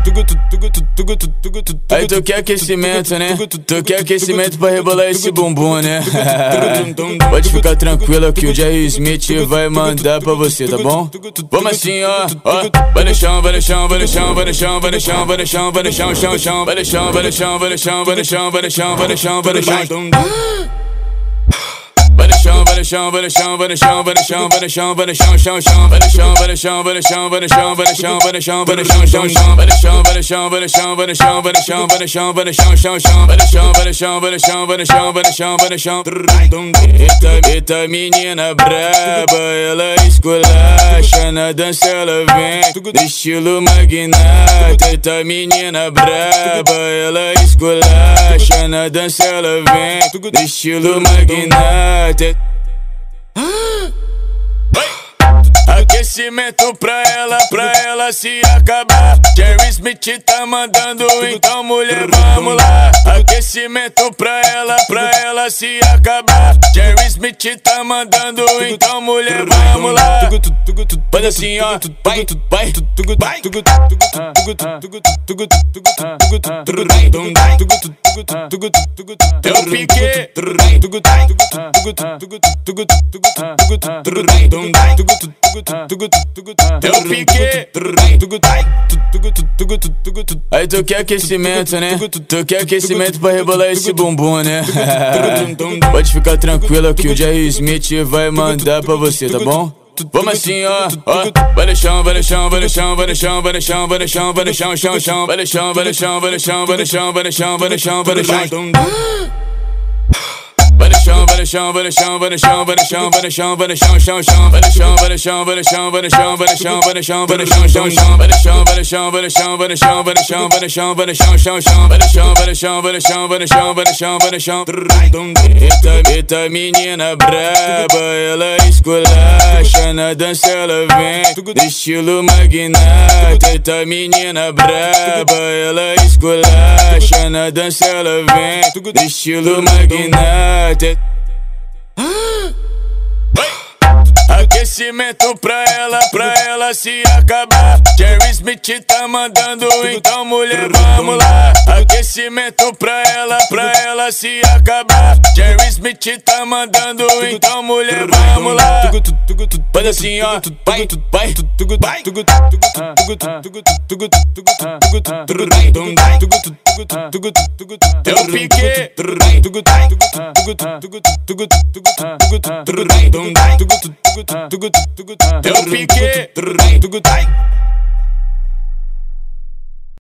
Aí tu quer aquecimento, né? Tu quer aquecimento pra rebolar esse bumbum, né? Pode ficar tranquila que o Jerry Smith vai mandar pra você, tá bom? Vamos assim, ó. Vai no chão, vai no chão, vai no chão, vai no chão, vai no chão, vai no chão, vai no chão, chão, chão. Vai no chão, vai no chão, vai no chão, vai no chão, vai no chão, vai no chão, vai no chão. Vai no chão, vai no chão, vai no chão, vai no chão, vai no chão, vai no chão, vai no chão, chão, chão. Vai no chão, vai no chão, vai no chão, vai no chão, vai no chão, vai no chão, vai no chão, chão, chão. Vai no chão, vai no chão, vai no chão, vai no chão, vai no chão, vai no chão, vai no chão, chão, chão. Vai no chão, vai no chão, vai no chão, vai no chão, vai no chão, vai no chão. Eita menina braba, ela esculacha na dança, ela vem no estilo magnata. Eita menina braba, ela esculacha na dança, ela vem no estilo magnata. Aquecimento pra ela se acabar. Jerry Smith tá mandando, então mulher, vamos lá. Aquecimento pra ela se acabar. Jerry Smith tá mandando, então mulher, vamos lá. Faz assim, ó, vai, vai, vai. Eu piquei. Eu piquei. Aí tu quer aquecimento, né? Tu quer aquecimento pra rebolar esse bumbum, né? Pode ficar tranquila que o Jerry Smith vai mandar pra você, tá bom? Vamos assim, ó. Vai no chão, vai no chão, vai no chão, vai no chão, vai no chão, vai no chão, vai no chão, chão, chão. Vai no chão, vai no chão, vai no chão, vai no chão, vai no chão, vai no chão, vai no chão. Vai no chão, vai no chão, vai no chão, vai no chão, vai no chão, vai no chão, vai no chão, chão, chão. Vai no chão, vai no chão, vai no chão, vai no chão, vai no chão, vai no chão, vai no chão, chão, chão. Vai no chão, vai no chão, vai no chão, vai no chão, vai no chão, vai no chão, vai no chão, chão, chão. Vai no chão, vai no chão, vai no chão, vai no chão, vai no chão, vai no chão. Eita menina braba, ela esculacha na dança, ela vem no estilo magnata. Eita menina braba, ela esculacha na dança, ela vem no estilo magnata. Aquecimento pra ela se acabar. Jerry Smith tá mandando, então mulher, vamos lá. Aquecimento pra ela se acabar. Jerry Smith tá mandando, então mulher, vamos lá. Faz assim, ó, vai, vai, vai. Eu piquei. Eu piquei.